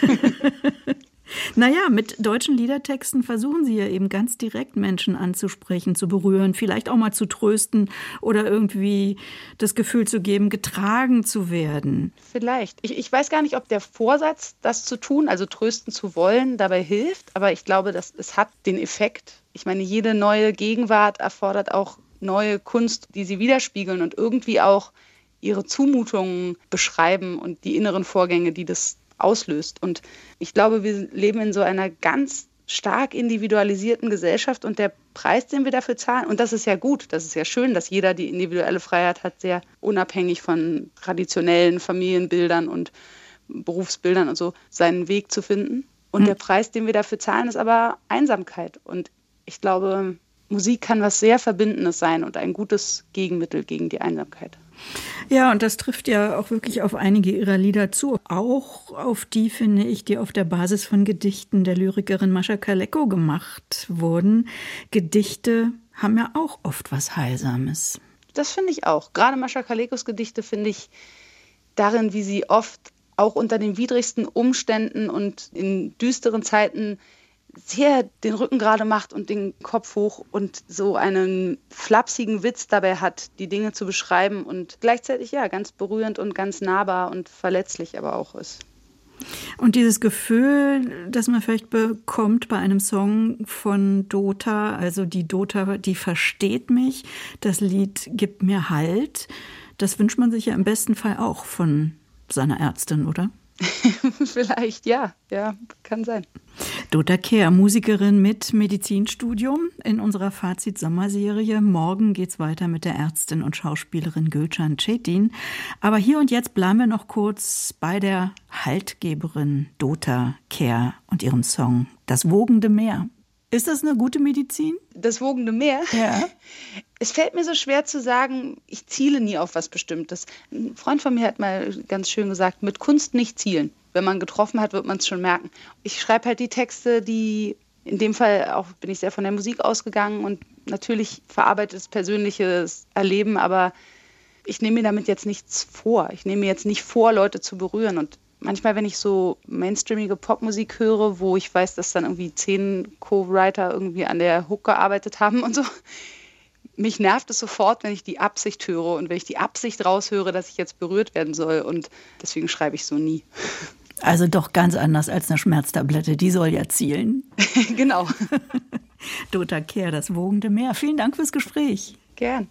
B: Naja, mit deutschen Liedertexten versuchen Sie ja eben ganz direkt Menschen anzusprechen, zu berühren, vielleicht auch mal zu trösten oder irgendwie das Gefühl zu geben, getragen zu werden.
M: Vielleicht. Ich, ich weiß gar nicht, ob der Vorsatz, das zu tun, also trösten zu wollen, dabei hilft, aber ich glaube, dass es hat den Effekt. Ich meine, jede neue Gegenwart erfordert auch neue Kunst, die sie widerspiegeln und irgendwie auch ihre Zumutungen beschreiben und die inneren Vorgänge, die das auslöst. Und ich glaube, wir leben in so einer ganz stark individualisierten Gesellschaft und der Preis, den wir dafür zahlen, und das ist ja gut, das ist ja schön, dass jeder die individuelle Freiheit hat, sehr unabhängig von traditionellen Familienbildern und Berufsbildern und so, seinen Weg zu finden. Und mhm. der Preis, den wir dafür zahlen, ist aber Einsamkeit. Und ich glaube, Musik kann was sehr Verbindendes sein und ein gutes Gegenmittel gegen die Einsamkeit.
B: Ja, und das trifft ja auch wirklich auf einige ihrer Lieder zu. Auch auf die, finde ich, die auf der Basis von Gedichten der Lyrikerin Mascha Kaleko gemacht wurden. Gedichte haben ja auch oft was Heilsames.
M: Das finde ich auch. Gerade Mascha Kalekos Gedichte finde ich darin, wie sie oft auch unter den widrigsten Umständen und in düsteren Zeiten sehr den Rücken gerade macht und den Kopf hoch und so einen flapsigen Witz dabei hat, die Dinge zu beschreiben und gleichzeitig ja ganz berührend und ganz nahbar und verletzlich aber auch ist.
B: Und dieses Gefühl, das man vielleicht bekommt bei einem Song von Dota, also die Dota, die versteht mich, das Lied gibt mir Halt, das wünscht man sich ja im besten Fall auch von seiner Ärztin, oder?
M: Vielleicht, ja, ja, kann sein.
B: Dota Kehr, Musikerin mit Medizinstudium in unserer Fazit-Sommerserie. Morgen geht's weiter mit der Ärztin und Schauspielerin Gülcan Cetin. Aber hier und jetzt bleiben wir noch kurz bei der Haltgeberin Dota Kehr und ihrem Song Das wogende Meer. Ist das eine gute Medizin?
M: Das wogende Meer?
B: Ja.
M: Es fällt mir so schwer zu sagen, ich ziele nie auf was Bestimmtes. Ein Freund von mir hat mal ganz schön gesagt, mit Kunst nicht zielen. Wenn man getroffen hat, wird man es schon merken. Ich schreibe halt die Texte, die in dem Fall auch bin ich sehr von der Musik ausgegangen und natürlich verarbeitet es persönliches Erleben, aber ich nehme mir damit jetzt nichts vor. Ich nehme mir jetzt nicht vor, Leute zu berühren. Und manchmal, wenn ich so mainstreamige Popmusik höre, wo ich weiß, dass dann irgendwie zehn Co-Writer irgendwie an der Hook gearbeitet haben und so, mich nervt es sofort, wenn ich die Absicht höre und wenn ich die Absicht raushöre, dass ich jetzt berührt werden soll. Und deswegen schreibe ich so nie.
B: Also doch ganz anders als eine Schmerztablette, die soll ja zielen.
M: Genau.
B: Dota Kehr, das wogende Meer. Vielen Dank fürs Gespräch.
M: Gern.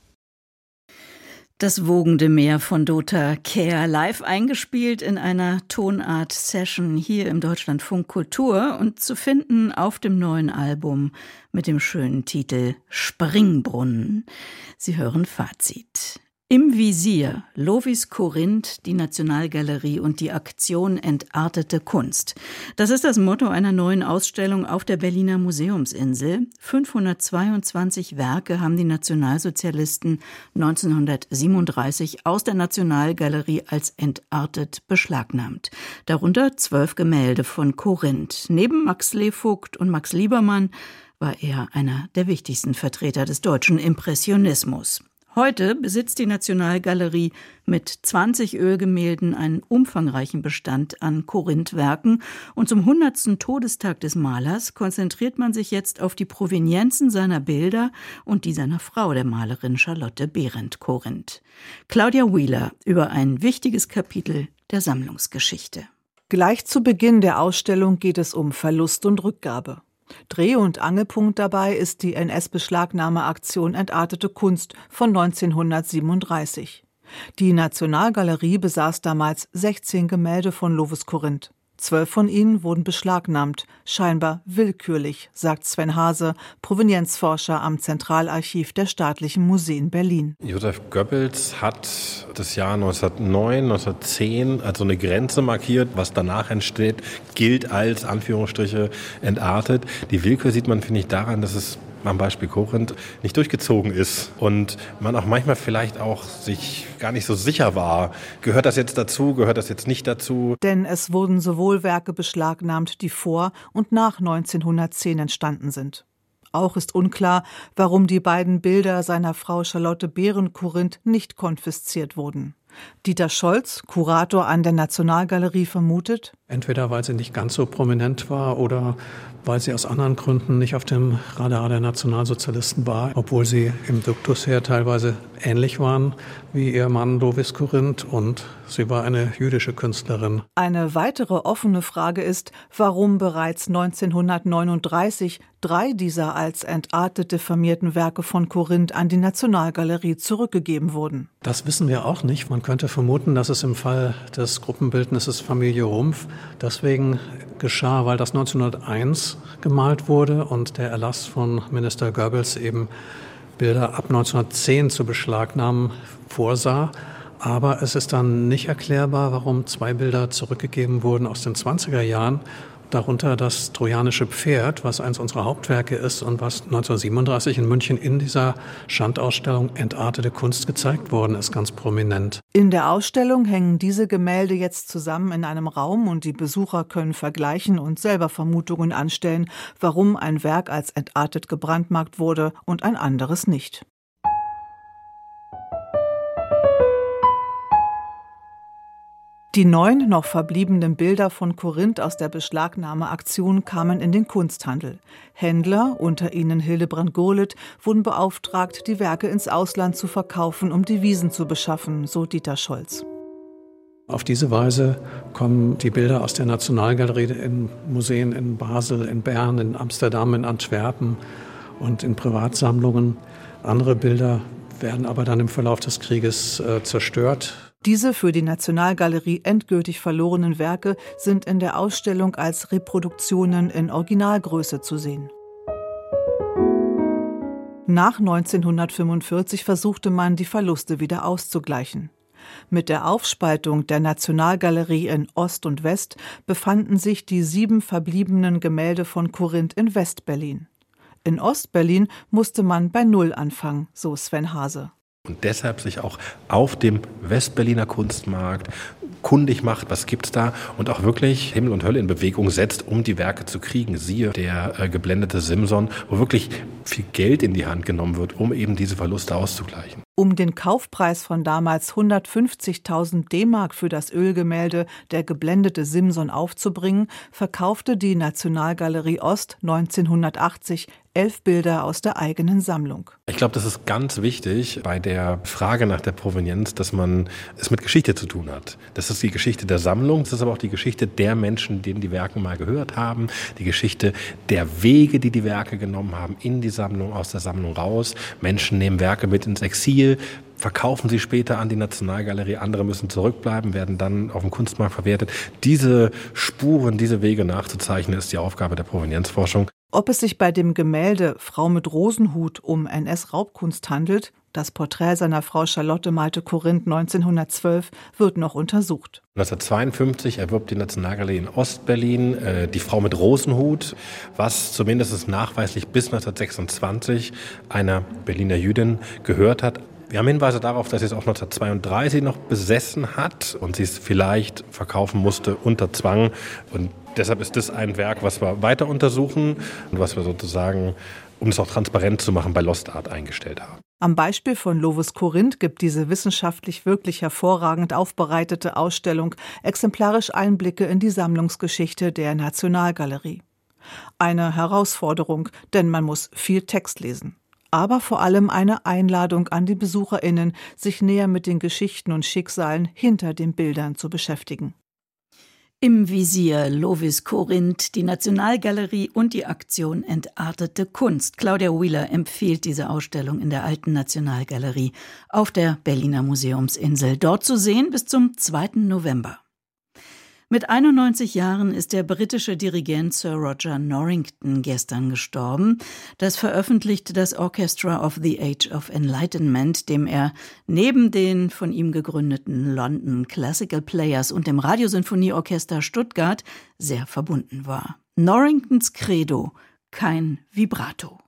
B: Das wogende Meer von Dota Kehr, live eingespielt in einer Tonart-Session hier im Deutschlandfunk Kultur und zu finden auf dem neuen Album mit dem schönen Titel Springbrunnen. Sie hören Fazit. Im Visier Lovis Corinth, die Nationalgalerie und die Aktion Entartete Kunst. Das ist das Motto einer neuen Ausstellung auf der Berliner Museumsinsel. fünfhundertzweiundzwanzig Werke haben die Nationalsozialisten neunzehnhundertsiebenunddreißig aus der Nationalgalerie als entartet beschlagnahmt. Darunter zwölf Gemälde von Corinth. Neben Max Levogt und Max Liebermann war er einer der wichtigsten Vertreter des deutschen Impressionismus. Heute besitzt die Nationalgalerie mit zwanzig Ölgemälden einen umfangreichen Bestand an Corinth-Werken und zum hundertsten Todestag des Malers konzentriert man sich jetzt auf die Provenienzen seiner Bilder und die seiner Frau, der Malerin Charlotte Behrendt-Corinth. Claudia Wheeler über ein wichtiges Kapitel der Sammlungsgeschichte.
N: Gleich zu Beginn der Ausstellung geht es um Verlust und Rückgabe. Dreh- und Angelpunkt dabei ist die N S-Beschlagnahmeaktion Entartete Kunst von neunzehnhundertsiebenunddreißig. Die Nationalgalerie besaß damals sechzehn Gemälde von Lovis Corinth. Zwölf von ihnen wurden beschlagnahmt, scheinbar willkürlich, sagt Sven Hase, Provenienzforscher am Zentralarchiv der Staatlichen Museen Berlin.
O: Josef Goebbels hat das Jahr neunzehnhundertneun, neunzehnhundertzehn als so eine Grenze markiert. Was danach entsteht, gilt als, Anführungsstriche, entartet. Die Willkür sieht man, finde ich, daran, dass es am Beispiel Corinth nicht durchgezogen ist und man auch manchmal vielleicht auch sich gar nicht so sicher war. Gehört das jetzt dazu, gehört das jetzt nicht dazu?
N: Denn es wurden sowohl Werke beschlagnahmt, die vor und nach neunzehnhundertzehn entstanden sind. Auch ist unklar, warum die beiden Bilder seiner Frau Charlotte Behrendt-Corinth nicht konfisziert wurden. Dieter Scholz, Kurator an der Nationalgalerie, vermutet:
P: Entweder weil sie nicht ganz so prominent war oder weil sie aus anderen Gründen nicht auf dem Radar der Nationalsozialisten war, obwohl sie im Duktus her teilweise ähnlich waren wie ihr Mann Lovis Corinth und sie war eine jüdische Künstlerin.
N: Eine weitere offene Frage ist, warum bereits neunzehnhundertneununddreißig drei dieser als entartet diffamierten Werke von Corinth an die Nationalgalerie zurückgegeben wurden.
P: Das wissen wir auch nicht. Man könnte vermuten, dass es im Fall des Gruppenbildnisses Familie Rumpf deswegen geschah, weil das neunzehnhunderteins gemalt wurde und der Erlass von Minister Goebbels eben Bilder ab neunzehnhundertzehn zu beschlagnahmen vorsah. Aber es ist dann nicht erklärbar, warum zwei Bilder zurückgegeben wurden aus den zwanziger Jahren. Darunter das Trojanische Pferd, was eines unserer Hauptwerke ist und was neunzehnhundertsiebenunddreißig in München in dieser Schandausstellung Entartete Kunst gezeigt worden ist, ganz prominent.
N: In der Ausstellung hängen diese Gemälde jetzt zusammen in einem Raum und die Besucher können vergleichen und selber Vermutungen anstellen, warum ein Werk als entartet gebrandmarkt wurde und ein anderes nicht. Die neun noch verbliebenen Bilder von Corinth aus der Beschlagnahmeaktion kamen in den Kunsthandel. Händler, unter ihnen Hildebrand Gurlitt, wurden beauftragt, die Werke ins Ausland zu verkaufen, um Devisen zu beschaffen, so Dieter Scholz.
P: Auf diese Weise kommen die Bilder aus der Nationalgalerie in Museen in Basel, in Bern, in Amsterdam, in Antwerpen und in Privatsammlungen. Andere Bilder werden aber dann im Verlauf des Krieges äh, zerstört.
N: Diese für die Nationalgalerie endgültig verlorenen Werke sind in der Ausstellung als Reproduktionen in Originalgröße zu sehen. Nach neunzehnhundertfünfundvierzig versuchte man, die Verluste wieder auszugleichen. Mit der Aufspaltung der Nationalgalerie in Ost und West befanden sich die sieben verbliebenen Gemälde von Corinth in West-Berlin. In Ost-Berlin musste man bei Null anfangen, so Sven Hase.
O: Und deshalb sich auch auf dem Westberliner Kunstmarkt kundig macht, was gibt's da, und auch wirklich Himmel und Hölle in Bewegung setzt, um die Werke zu kriegen. Siehe der äh, geblendete Simson, wo wirklich viel Geld in die Hand genommen wird, um eben diese Verluste auszugleichen.
N: Um den Kaufpreis von damals hundertfünfzigtausend D-Mark für das Ölgemälde Der geblendete Simson aufzubringen, verkaufte die Nationalgalerie Ost neunzehnhundertachtzig elf Bilder aus der eigenen Sammlung.
O: Ich glaube, das ist ganz wichtig bei der Frage nach der Provenienz, dass man es mit Geschichte zu tun hat. Das ist die Geschichte der Sammlung, das ist aber auch die Geschichte der Menschen, denen die Werke mal gehört haben, die Geschichte der Wege, die die Werke genommen haben, in die Sammlung, aus der Sammlung raus. Menschen nehmen Werke mit ins Exil, verkaufen sie später an die Nationalgalerie, andere müssen zurückbleiben, werden dann auf dem Kunstmarkt verwertet. Diese Spuren, diese Wege nachzuzeichnen, ist die Aufgabe der Provenienzforschung.
N: Ob es sich bei dem Gemälde Frau mit Rosenhut um N S-Raubkunst handelt, das Porträt seiner Frau Charlotte malte Corinth neunzehnhundertzwölf, wird noch untersucht.
O: neunzehnhundertzweiundfünfzig erwirbt die Nationalgalerie in Ostberlin äh, die Frau mit Rosenhut, was zumindest nachweislich bis neunzehnhundertsechsundzwanzig einer Berliner Jüdin gehört hat. Wir haben Hinweise darauf, dass sie es auch neunzehnhundertzweiunddreißig noch besessen hat und sie es vielleicht verkaufen musste unter Zwang. Und deshalb ist das ein Werk, was wir weiter untersuchen und was wir sozusagen, um es auch transparent zu machen, bei Lost Art eingestellt haben.
N: Am Beispiel von Lovis Corinth gibt diese wissenschaftlich wirklich hervorragend aufbereitete Ausstellung exemplarisch Einblicke in die Sammlungsgeschichte der Nationalgalerie. Eine Herausforderung, denn man muss viel Text lesen. Aber vor allem eine Einladung an die BesucherInnen, sich näher mit den Geschichten und Schicksalen hinter den Bildern zu beschäftigen.
B: Im Visier Lovis Corinth, die Nationalgalerie und die Aktion Entartete Kunst. Claudia Wheeler empfiehlt diese Ausstellung in der Alten Nationalgalerie auf der Berliner Museumsinsel. Dort zu sehen bis zum zweiten November. Mit einundneunzig Jahren ist der britische Dirigent Sir Roger Norrington gestern gestorben. Das veröffentlichte das Orchestra of the Age of Enlightenment, dem er neben den von ihm gegründeten London Classical Players und dem Radiosinfonieorchester Stuttgart sehr verbunden war. Norringtons Credo: kein Vibrato.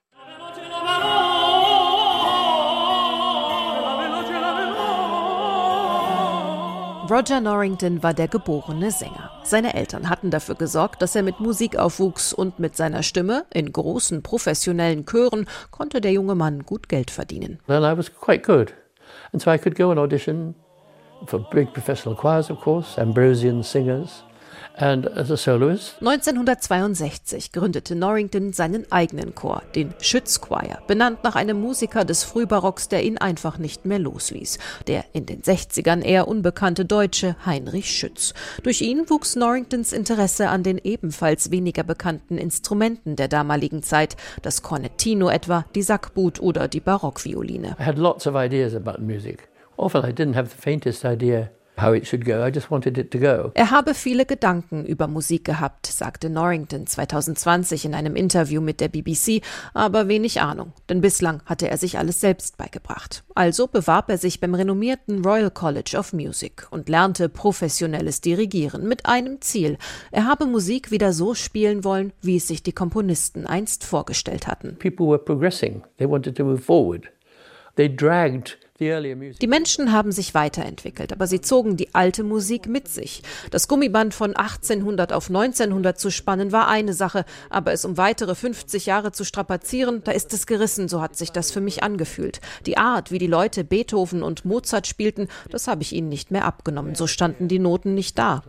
Q: Roger Norrington war der geborene Sänger. Seine Eltern hatten dafür gesorgt, dass er mit Musik aufwuchs, und mit seiner Stimme in großen professionellen Chören konnte der junge Mann gut Geld verdienen.
R: Well, I was quite good. And so I could go and audition for big professional choirs, of course, Ambrosian singers. And as a soloist.
Q: neunzehnhundertzweiundsechzig gründete Norrington seinen eigenen Chor, den Schütz Choir, benannt nach einem Musiker des Frühbarocks, der ihn einfach nicht mehr losließ, der in den sechzigern eher unbekannte Deutsche Heinrich Schütz. Durch ihn wuchs Norringtons Interesse an den ebenfalls weniger bekannten Instrumenten der damaligen Zeit, das Cornettino etwa, die Sackbut oder die Barockvioline.
R: I had lots of ideas about music. Often I didn't have the faintest idea how it should go. I just wanted it to go.
Q: Er habe viele Gedanken über Musik gehabt, sagte Norrington zweitausendzwanzig in einem Interview mit der B B C, aber wenig Ahnung, denn bislang hatte er sich alles selbst beigebracht. Also bewarb er sich beim renommierten Royal College of Music und lernte professionelles Dirigieren mit einem Ziel: Er habe Musik wieder so spielen wollen, wie es sich die Komponisten einst vorgestellt hatten.
R: People were progressing. They wanted to move forward. They dragged
Q: Die Menschen haben sich weiterentwickelt, aber sie zogen die alte Musik mit sich. Das Gummiband von achtzehnhundert auf neunzehnhundert zu spannen war eine Sache, aber es um weitere fünfzig Jahre zu strapazieren, da ist es gerissen, so hat sich das für mich angefühlt. Die Art, wie die Leute Beethoven und Mozart spielten, das habe ich ihnen nicht mehr abgenommen. So standen die Noten nicht da.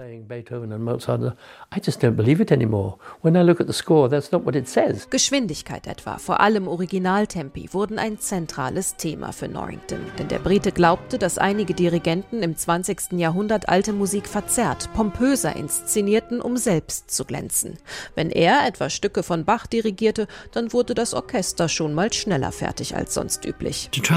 Q: Geschwindigkeit etwa, vor allem Originaltempi, wurden ein zentrales Thema für Norrington. Denn der Brite glaubte, dass einige Dirigenten im zwanzigsten Jahrhundert alte Musik verzerrt, pompöser inszenierten, um selbst zu glänzen. Wenn er etwa Stücke von Bach dirigierte, dann wurde das Orchester schon mal schneller fertig als sonst üblich. Ich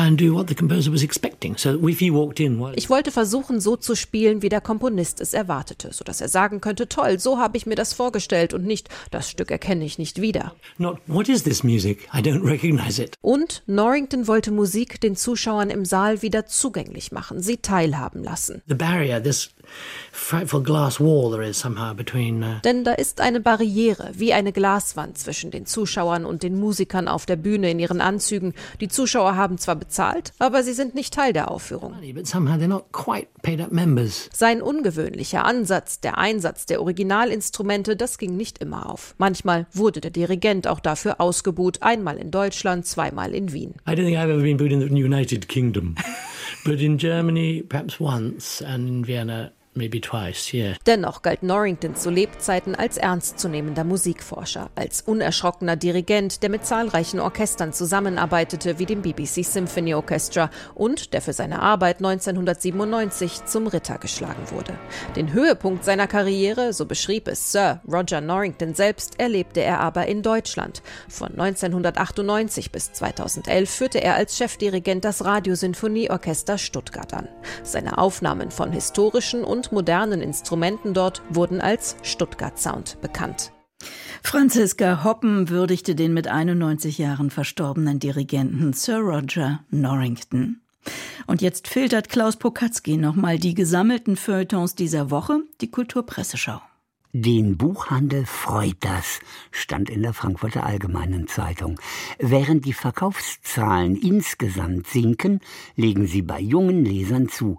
Q: wollte versuchen, so zu spielen, wie der Komponist es erwartete, sodass er sagen könnte, toll, so habe ich mir das vorgestellt und nicht, das Stück erkenne ich nicht wieder.
S: Not, what is this music? I don't recognize it.
Q: Und Norrington wollte Musik den Zuschauern im Saal wieder zugänglich machen, sie teilhaben lassen.
S: The barrier, this frightful glass wall there is somehow between. Uh
Q: Denn da ist eine Barriere, wie eine Glaswand zwischen den Zuschauern und den Musikern auf der Bühne in ihren Anzügen. Die Zuschauer haben zwar bezahlt, aber sie sind nicht Teil der Aufführung.
S: But somehow they're not quite paid up members.
Q: Sein ungewöhnlicher Ansatz, der Einsatz der Originalinstrumente, das ging nicht immer auf. Manchmal wurde der Dirigent auch dafür ausgebuht, einmal in Deutschland, zweimal in Wien.
S: I don't think I've ever been booed in the United Kingdom, but in Germany perhaps once and in Vienna maybe twice, yeah.
Q: Dennoch galt Norrington zu Lebzeiten als ernstzunehmender Musikforscher, als unerschrockener Dirigent, der mit zahlreichen Orchestern zusammenarbeitete, wie dem B B C Symphony Orchestra, und der für seine Arbeit neunzehnhundertsiebenundneunzig zum Ritter geschlagen wurde. Den Höhepunkt seiner Karriere, so beschrieb es Sir Roger Norrington selbst, erlebte er aber in Deutschland. Von neunzehnhundertachtundneunzig bis zweitausendelf führte er als Chefdirigent das Radiosinfonieorchester Stuttgart an. Seine Aufnahmen von historischen und und modernen Instrumenten dort wurden als Stuttgart Sound bekannt.
B: Franziska Hoppen würdigte den mit einundneunzig Jahren verstorbenen Dirigenten Sir Roger Norrington. Und jetzt filtert Klaus Pokatzky nochmal die gesammelten Feuilletons dieser Woche, die Kulturpresseschau.
T: Den Buchhandel freut das, stand in der Frankfurter Allgemeinen Zeitung. Während die Verkaufszahlen insgesamt sinken, legen sie bei jungen Lesern zu.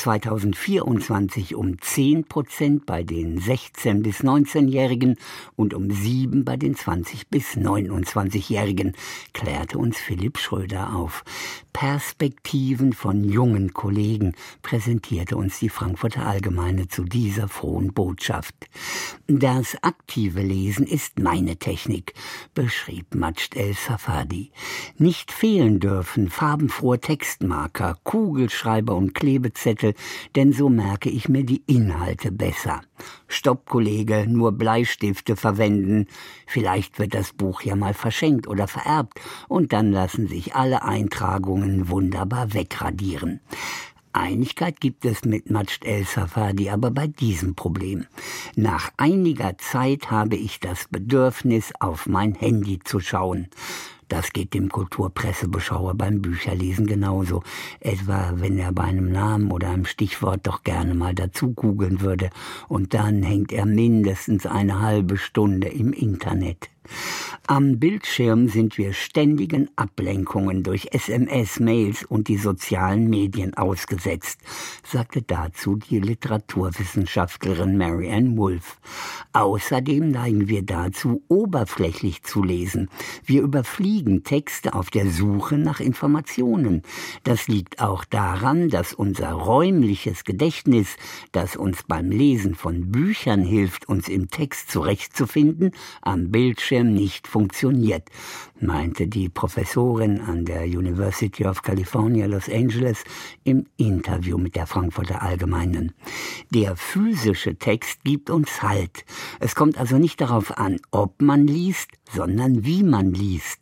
T: zweitausendvierundzwanzig um zehn Prozent bei den sechzehn- bis neunzehnjährigen und um sieben bei den zwanzig- bis neunundzwanzigjährigen, klärte uns Philipp Schröder auf. Perspektiven von jungen Kollegen präsentierte uns die Frankfurter Allgemeine zu dieser frohen Botschaft. Das aktive Lesen ist meine Technik, beschrieb Majd El-Safadi. Nicht fehlen dürfen farbenfrohe Textmarker, Kugelschreiber und Klebezettel, denn so merke ich mir die Inhalte besser. Stopp, Kollege, nur Bleistifte verwenden. Vielleicht wird das Buch ja mal verschenkt oder vererbt und dann lassen sich alle Eintragungen wunderbar wegradieren. Einigkeit gibt es mit Majd El-Safadi aber bei diesem Problem. Nach einiger Zeit habe ich das Bedürfnis, auf mein Handy zu schauen. Das geht dem Kulturpressebeschauer beim Bücherlesen genauso. Etwa, wenn er bei einem Namen oder einem Stichwort doch gerne mal dazu googeln würde. Und dann hängt er mindestens eine halbe Stunde im Internet. Am Bildschirm sind wir ständigen Ablenkungen durch S M S, Mails und die sozialen Medien ausgesetzt, sagte dazu die Literaturwissenschaftlerin Marianne Wolf. Außerdem neigen wir dazu, oberflächlich zu lesen. Wir überfliegen Texte auf der Suche nach Informationen. Das liegt auch daran, dass unser räumliches Gedächtnis, das uns beim Lesen von Büchern hilft, uns im Text zurechtzufinden, am Bildschirm nicht funktioniert, meinte die Professorin an der University of California, Los Angeles, im Interview mit der Frankfurter Allgemeinen. Der physische Text gibt uns Halt. Es kommt also nicht darauf an, ob man liest, sondern wie man liest.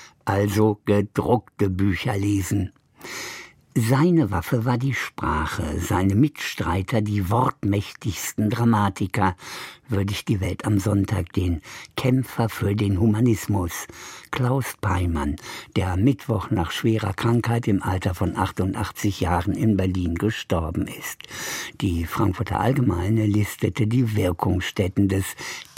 T: Also gedruckte Bücher lesen. Seine Waffe war die Sprache, seine Mitstreiter die wortmächtigsten Dramatiker, würdigt die Welt am Sonntag den Kämpfer für den Humanismus, Klaus Peimann, der am Mittwoch nach schwerer Krankheit im Alter von achtundachtzig Jahren in Berlin gestorben ist. Die Frankfurter Allgemeine listete die Wirkungsstätten des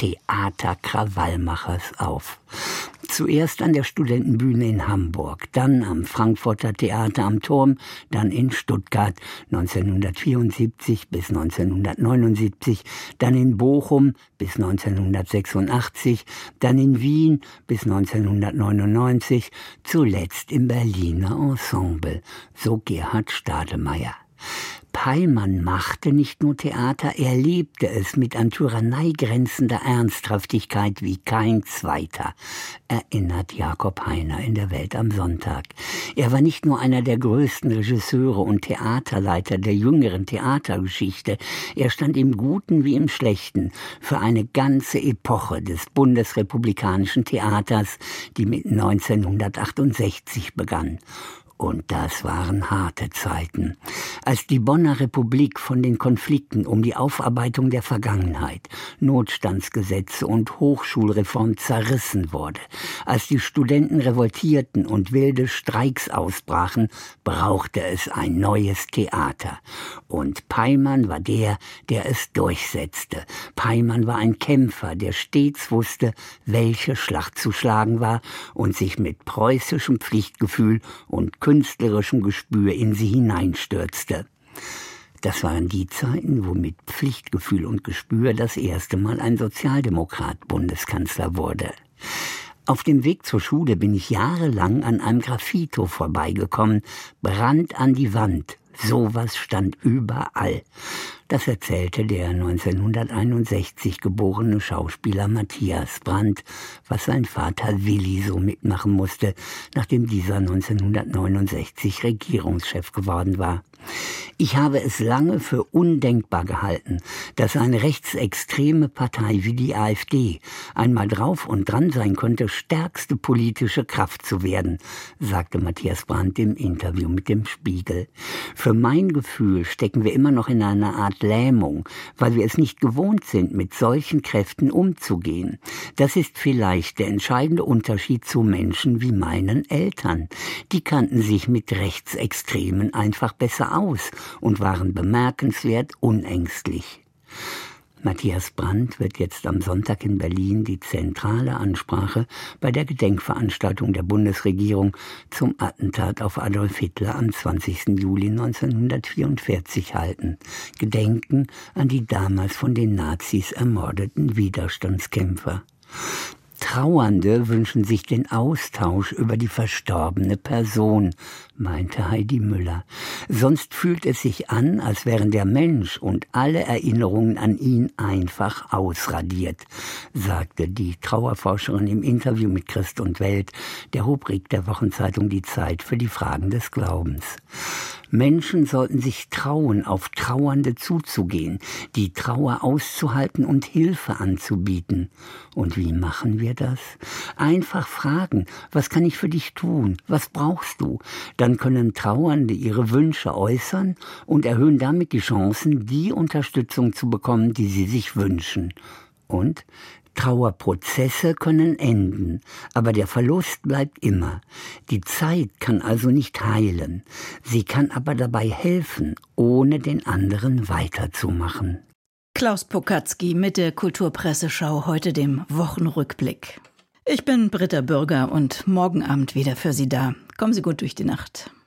T: Theaterkrawallmachers auf. Zuerst an der Studentenbühne in Hamburg, dann am Frankfurter Theater am Turm, dann in Stuttgart neunzehnhundertvierundsiebzig bis neunzehnhundertneunundsiebzig, dann in Bochum bis neunzehnhundertsechsundachtzig, dann in Wien bis neunzehnhundertneunundneunzig, zuletzt im Berliner Ensemble, so Gerhard Stadelmeier. Peimann machte nicht nur Theater, er lebte es mit an Tyrannei grenzender Ernsthaftigkeit wie kein Zweiter, erinnert Jakob Heiner in der Welt am Sonntag. Er war nicht nur einer der größten Regisseure und Theaterleiter der jüngeren Theatergeschichte, er stand im Guten wie im Schlechten für eine ganze Epoche des bundesrepublikanischen Theaters, die mit neunzehnhundertachtundsechzig begann. Und das waren harte Zeiten. Als die Bonner Republik von den Konflikten um die Aufarbeitung der Vergangenheit, Notstandsgesetze und Hochschulreform zerrissen wurde, als die Studenten revoltierten und wilde Streiks ausbrachen, brauchte es ein neues Theater. Und Peimann war der, der es durchsetzte. Peimann war ein Kämpfer, der stets wusste, welche Schlacht zu schlagen war und sich mit preußischem Pflichtgefühl und künstlerischem Gespür in sie hineinstürzte. Das waren die Zeiten, wo mit Pflichtgefühl und Gespür das erste Mal ein Sozialdemokrat Bundeskanzler wurde. Auf dem Weg zur Schule bin ich jahrelang an einem Graffito vorbeigekommen, Brand an die Wand. Sowas stand überall. Das erzählte der neunzehnhunderteinundsechzig geborene Schauspieler Matthias Brandt, was sein Vater Willi so mitmachen musste, nachdem dieser neunzehnhundertneunundsechzig Regierungschef geworden war. Ich habe es lange für undenkbar gehalten, dass eine rechtsextreme Partei wie die AfD einmal drauf und dran sein könnte, stärkste politische Kraft zu werden, sagte Matthias Brandt im Interview mit dem Spiegel. Für mein Gefühl stecken wir immer noch in einer Art Lähmung, weil wir es nicht gewohnt sind, mit solchen Kräften umzugehen. Das ist vielleicht der entscheidende Unterschied zu Menschen wie meinen Eltern. Die kannten sich mit Rechtsextremen einfach besser aus und waren bemerkenswert unängstlich. Matthias Brandt wird jetzt am Sonntag in Berlin die zentrale Ansprache bei der Gedenkveranstaltung der Bundesregierung zum Attentat auf Adolf Hitler am zwanzigsten Juli neunzehnhundertvierundvierzig halten. Gedenken an die damals von den Nazis ermordeten Widerstandskämpfer. Trauernde wünschen sich den Austausch über die verstorbene Person, meinte Heidi Müller. Sonst fühlt es sich an, als wären der Mensch und alle Erinnerungen an ihn einfach ausradiert, sagte die Trauerforscherin im Interview mit Christ und Welt, der Rubrik der Wochenzeitung Die Zeit für die Fragen des Glaubens. Menschen sollten sich trauen, auf Trauernde zuzugehen, die Trauer auszuhalten und Hilfe anzubieten. Und wie machen wir das? Einfach fragen, was kann ich für dich tun? Was brauchst du? Dann können Trauernde ihre Wünsche äußern und erhöhen damit die Chancen, die Unterstützung zu bekommen, die sie sich wünschen. Und Trauerprozesse können enden, aber der Verlust bleibt immer. Die Zeit kann also nicht heilen. Sie kann aber dabei helfen, ohne den anderen weiterzumachen.
B: Klaus Pokatzky mit der Kulturpresseschau, heute dem Wochenrückblick. Ich bin Britta Bürger und morgen Abend wieder für Sie da. Kommen Sie gut durch die Nacht.